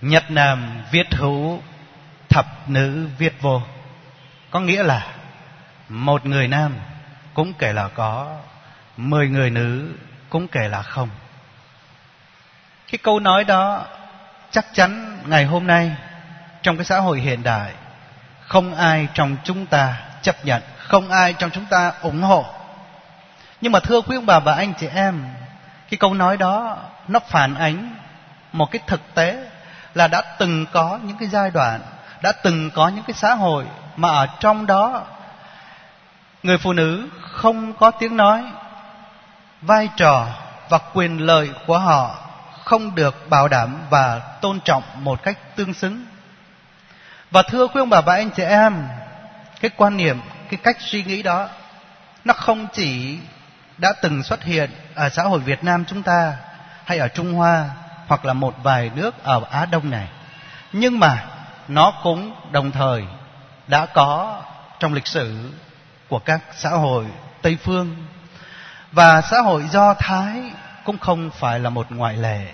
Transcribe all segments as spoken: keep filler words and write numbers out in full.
Nhất nam viết hữu, thập nữ viết vô. Có nghĩa là một người nam cũng kể là có, mười người nữ cũng kể là không. Cái câu nói đó chắc chắn ngày hôm nay trong cái xã hội hiện đại không ai trong chúng ta chấp nhận, không ai trong chúng ta ủng hộ. Nhưng mà thưa quý ông bà và anh chị em, cái câu nói đó nó phản ánh một cái thực tế là đã từng có những cái giai đoạn, đã từng có những cái xã hội mà ở trong đó người phụ nữ không có tiếng nói, vai trò và quyền lợi của họ không được bảo đảm và tôn trọng một cách tương xứng. Và thưa quý ông bà và anh chị em, cái quan niệm, cái cách suy nghĩ đó nó không chỉ đã từng xuất hiện ở xã hội Việt Nam chúng ta hay ở Trung Hoa hoặc là một vài nước ở Á Đông này, nhưng mà nó cũng đồng thời đã có trong lịch sử của các xã hội Tây Phương. Và xã hội Do Thái cũng không phải là một ngoại lệ.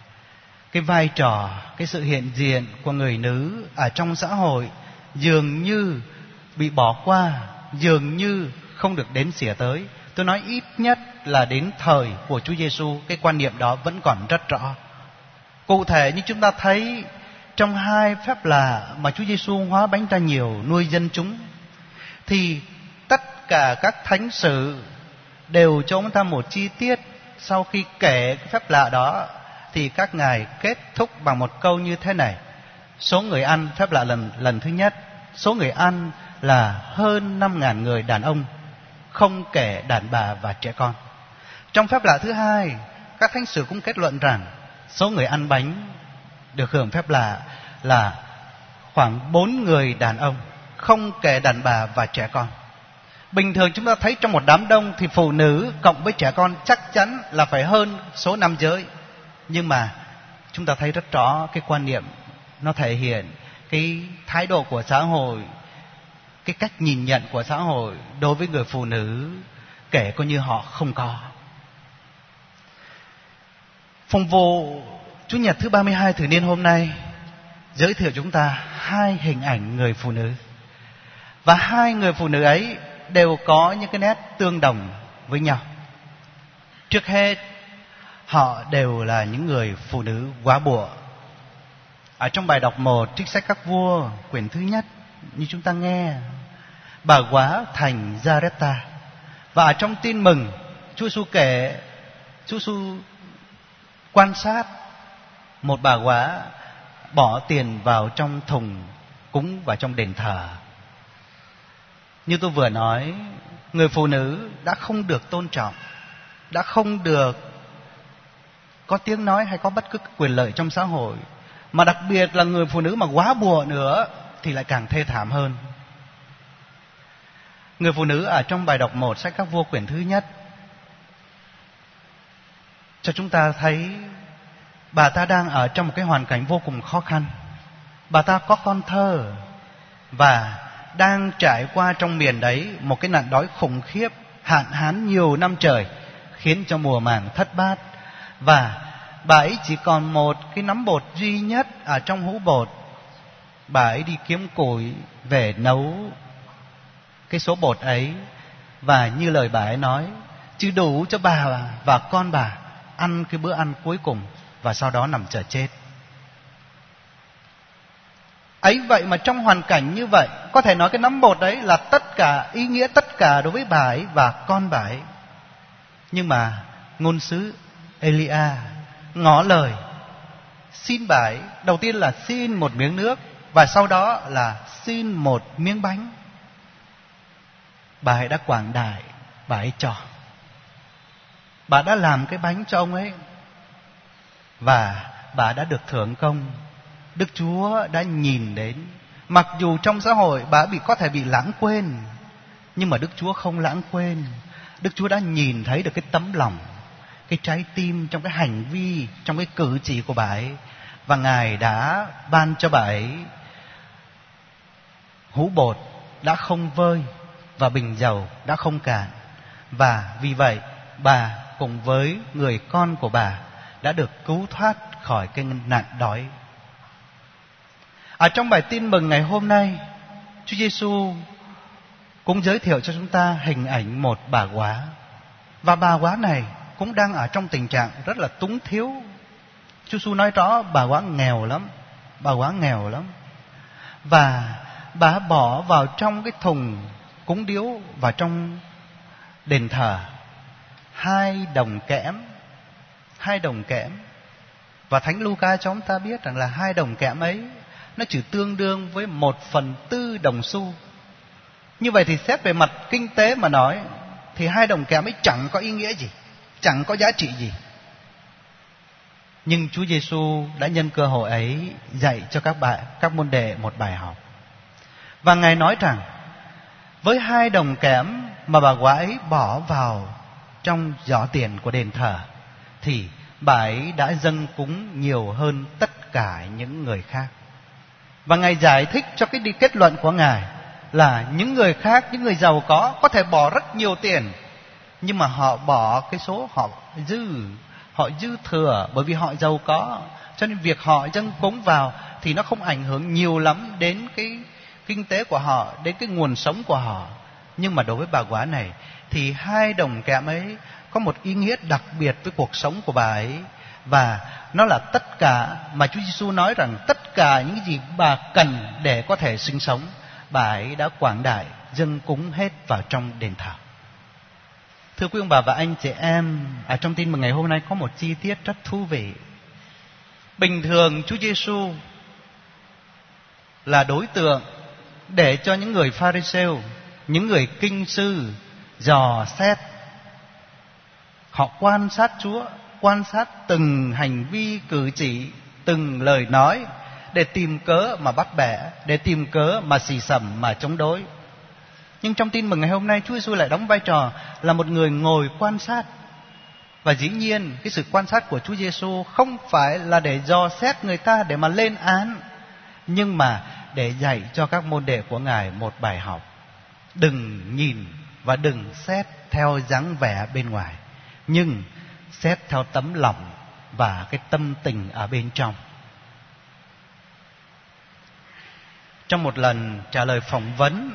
Cái vai trò, cái sự hiện diện của người nữ ở trong xã hội dường như bị bỏ qua, dường như không được đếm xỉa tới. Tôi nói ít nhất là đến thời của Chúa Giêsu, cái quan niệm đó vẫn còn rất rõ. Cụ thể như chúng ta thấy trong hai phép lạ mà Chúa Giêsu hóa bánh ra nhiều, nuôi dân chúng, thì tất cả các thánh sử đều cho chúng ta một chi tiết. Sau khi kể cái phép lạ đó thì các ngài kết thúc bằng một câu như thế này: số người ăn, phép lạ lần lần thứ nhất, số người ăn là hơn năm ngàn người đàn ông, không kể đàn bà và trẻ con. Trong phép lạ thứ hai, các thánh sử cũng kết luận rằng số người ăn bánh được hưởng phép lạ là khoảng bốn người đàn ông, không kể đàn bà và trẻ con. Bình thường chúng ta thấy trong một đám đông thì phụ nữ cộng với trẻ con chắc chắn là phải hơn số nam giới. Nhưng mà chúng ta thấy rất rõ cái quan niệm nó thể hiện cái thái độ của xã hội, cái cách nhìn nhận của xã hội đối với người phụ nữ, kể coi như họ không có. Phụng vụ Chủ nhật thứ ba mươi hai thường niên hôm nay giới thiệu chúng ta hai hình ảnh người phụ nữ. Và hai người phụ nữ ấy đều có những cái nét tương đồng với nhau. Trước hết, họ đều là những người phụ nữ góa bụa. Ở trong bài đọc một trích sách Các Vua quyển thứ nhất, như chúng ta nghe, bà góa thành Zarepta. Và ở trong tin mừng, Chúa Giêsu kể, Chúa Giêsu quan sát một bà góa bỏ tiền vào trong thùng cúng vào trong đền thờ. Như tôi vừa nói, người phụ nữ đã không được tôn trọng, đã không được có tiếng nói hay có bất cứ quyền lợi trong xã hội. Mà đặc biệt là người phụ nữ mà góa bụa nữa thì lại càng thê thảm hơn. Người phụ nữ ở trong bài đọc một sách Các Vua quyển thứ nhất cho chúng ta thấy bà ta đang ở trong một cái hoàn cảnh vô cùng khó khăn. Bà ta có con thơ và đang trải qua trong miền đấy một cái nạn đói khủng khiếp, hạn hán nhiều năm trời, khiến cho mùa màng thất bát. Và bà ấy chỉ còn một cái nắm bột duy nhất ở trong hũ bột. Bà ấy đi kiếm củi về nấu cái số bột ấy, và như lời bà ấy nói, chứ đủ cho bà và con bà ăn cái bữa ăn cuối cùng, và sau đó nằm chờ chết. Ấy vậy mà trong hoàn cảnh như vậy, có thể nói cái nắm bột đấy là tất cả, ý nghĩa tất cả đối với bà ấy và con bà ấy. Nhưng mà ngôn sứ Elia ngỏ lời xin bà ấy, đầu tiên là xin một miếng nước, và sau đó là xin một miếng bánh. Bà ấy đã quảng đại, bà ấy cho. Bà đã làm cái bánh cho ông ấy, và bà đã được thưởng công. Đức Chúa đã nhìn đến. Mặc dù trong xã hội bà bị có thể bị lãng quên, nhưng mà Đức Chúa không lãng quên. Đức Chúa đã nhìn thấy được cái tấm lòng, cái trái tim trong cái hành vi, trong cái cử chỉ của bà ấy. Và Ngài đã ban cho bà ấy hũ bột đã không vơi và bình dầu đã không cạn. Và vì vậy bà cùng với người con của bà đã được cứu thoát khỏi cái nạn đói. Ở trong bài tin mừng ngày hôm nay, Chúa Giêsu cũng giới thiệu cho chúng ta hình ảnh một bà góa. Và bà góa này cũng đang ở trong tình trạng rất là túng thiếu. Chúa Giêsu nói rõ bà góa nghèo lắm, bà góa nghèo lắm. Và bà bỏ vào trong cái thùng cúng điếu vào trong đền thờ hai đồng kẽm, hai đồng kẽm. Và Thánh Luca cho chúng ta biết rằng là hai đồng kẽm ấy nó chỉ tương đương với một phần tư đồng xu. Như vậy thì xét về mặt kinh tế mà nói thì hai đồng kẽm ấy chẳng có ý nghĩa gì, chẳng có giá trị gì. Nhưng Chúa Giêsu đã nhân cơ hội ấy dạy cho các bạn, các môn đệ một bài học. Và Ngài nói rằng với hai đồng kẽm mà bà góa ấy bỏ vào trong giỏ tiền của đền thờ thì bà ấy đã dâng cúng nhiều hơn tất cả những người khác. Và Ngài giải thích cho cái đi kết luận của Ngài là những người khác, những người giàu có có thể bỏ rất nhiều tiền, nhưng mà họ bỏ cái số họ dư, họ dư thừa bởi vì họ giàu có, cho nên việc họ dâng cúng vào thì nó không ảnh hưởng nhiều lắm đến cái kinh tế của họ, đến cái nguồn sống của họ. Nhưng mà đối với bà góa này thì hai đồng kẽm ấy có một ý nghĩa đặc biệt với cuộc sống của bà ấy. Và nó là tất cả mà Chúa Giêsu nói rằng tất cả những gì bà cần để có thể sinh sống, bà ấy đã quảng đại dâng cúng hết vào trong đền thờ. Thưa quý ông bà và anh chị em, ở trong tin mừng ngày hôm nay có một chi tiết rất thú vị. Bình thường Chúa Giêsu là đối tượng để cho những người Pha-ri-sêu, những người kinh sư dò xét. Họ quan sát Chúa, quan sát từng hành vi cử chỉ, từng lời nói để tìm cớ mà bắt bẻ, để tìm cớ mà xì xầm, mà chống đối. Nhưng trong tin mừng ngày hôm nay, Chúa Giêsu lại đóng vai trò là một người ngồi quan sát. Và dĩ nhiên cái sự quan sát của Chúa Giêsu không phải là để dò xét người ta để mà lên án, nhưng mà để dạy cho các môn đệ của Ngài một bài học. Đừng nhìn và đừng xét theo dáng vẻ bên ngoài, nhưng xét theo tấm lòng và cái tâm tình ở bên trong. Trong một lần trả lời phỏng vấn,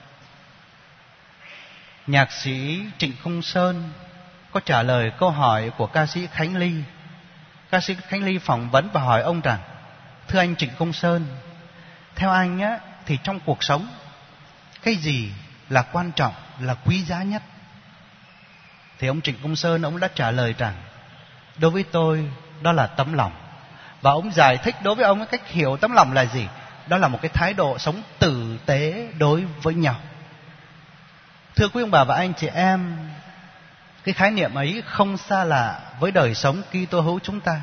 nhạc sĩ Trịnh Công Sơn có trả lời câu hỏi của ca sĩ Khánh Ly. Ca sĩ Khánh Ly phỏng vấn và hỏi ông rằng: thưa anh Trịnh Công Sơn, theo anh á, thì trong cuộc sống cái gì là quan trọng, là quý giá nhất? Thì ông Trịnh Công Sơn ông đã trả lời rằng: đối với tôi đó là tấm lòng. Và ông giải thích đối với ông cách hiểu tấm lòng là gì. Đó là một cái thái độ sống tử tế đối với nhau. Thưa quý ông bà và anh chị em, cái khái niệm ấy không xa lạ với đời sống Kitô hữu chúng ta.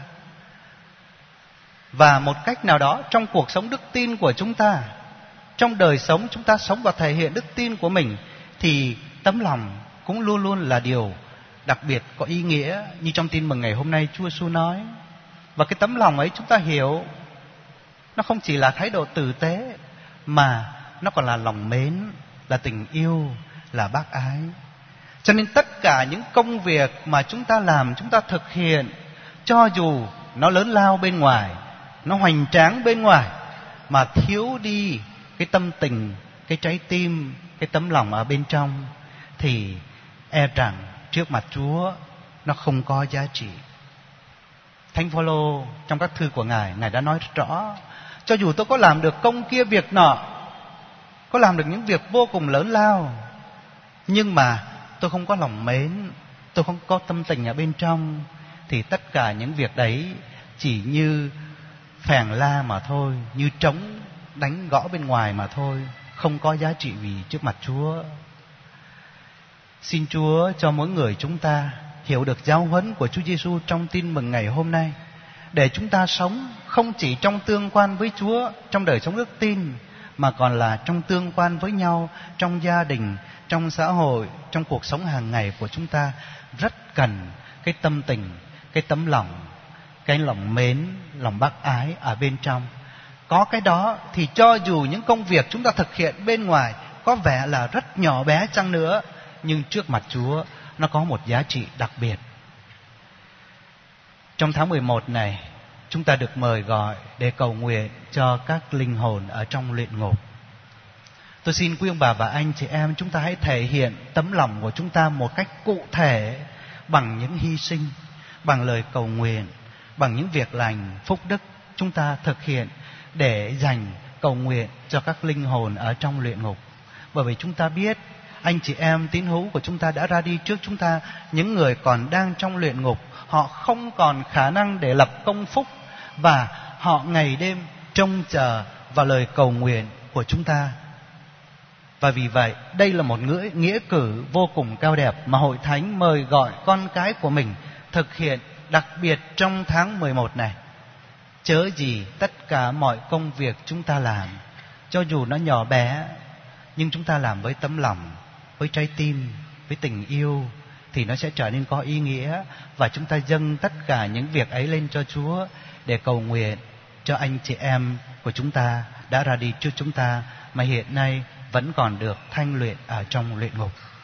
Và một cách nào đó trong cuộc sống đức tin của chúng ta, trong đời sống chúng ta sống và thể hiện đức tin của mình, thì tấm lòng cũng luôn luôn là điều đặc biệt có ý nghĩa. Như trong tin mừng ngày hôm nay Chúa Giêsu nói. Và cái tấm lòng ấy chúng ta hiểu, nó không chỉ là thái độ tử tế, mà nó còn là lòng mến, là tình yêu, là bác ái. Cho nên tất cả những công việc mà chúng ta làm, chúng ta thực hiện, cho dù nó lớn lao bên ngoài, nó hoành tráng bên ngoài, mà thiếu đi cái tâm tình, cái trái tim, cái tấm lòng ở bên trong, thì e rằng trước mặt Chúa nó không có giá trị. Thánh Phaolô trong các thư của Ngài, Ngài đã nói rất rõ: cho dù tôi có làm được công kia việc nọ, có làm được những việc vô cùng lớn lao, nhưng mà tôi không có lòng mến, tôi không có tâm tình ở bên trong, thì tất cả những việc đấy chỉ như phèn la mà thôi, như trống đánh gõ bên ngoài mà thôi, không có giá trị gì trước mặt Chúa. Xin Chúa cho mỗi người chúng ta hiểu được giáo huấn của Chúa Giêsu trong tin mừng ngày hôm nay, để chúng ta sống không chỉ trong tương quan với Chúa trong đời sống đức tin, mà còn là trong tương quan với nhau, trong gia đình, trong xã hội, trong cuộc sống hàng ngày của chúng ta. Rất cần cái tâm tình, cái tấm lòng, cái lòng mến, lòng bác ái ở bên trong. Có cái đó thì cho dù những công việc chúng ta thực hiện bên ngoài có vẻ là rất nhỏ bé chăng nữa, nhưng trước mặt Chúa nó có một giá trị đặc biệt. Trong tháng mười một này, chúng ta được mời gọi để cầu nguyện cho các linh hồn ở trong luyện ngục. Tôi xin quý ông bà và anh chị em, chúng ta hãy thể hiện tấm lòng của chúng ta một cách cụ thể bằng những hy sinh, bằng lời cầu nguyện, bằng những việc lành, phúc đức chúng ta thực hiện để dành cầu nguyện cho các linh hồn ở trong luyện ngục. Bởi vì chúng ta biết anh chị em tín hữu của chúng ta đã ra đi trước chúng ta, những người còn đang trong luyện ngục, họ không còn khả năng để lập công phúc, và họ ngày đêm trông chờ vào lời cầu nguyện của chúng ta. Và vì vậy, đây là một nghĩa, nghĩa cử vô cùng cao đẹp mà Hội Thánh mời gọi con cái của mình thực hiện, đặc biệt trong tháng mười một này. Chớ gì tất cả mọi công việc chúng ta làm, cho dù nó nhỏ bé, nhưng chúng ta làm với tấm lòng, với trái tim, với tình yêu, thì nó sẽ trở nên có ý nghĩa. Và chúng ta dâng tất cả những việc ấy lên cho Chúa để cầu nguyện cho anh chị em của chúng ta đã ra đi trước chúng ta, mà hiện nay vẫn còn được thanh luyện ở trong luyện ngục.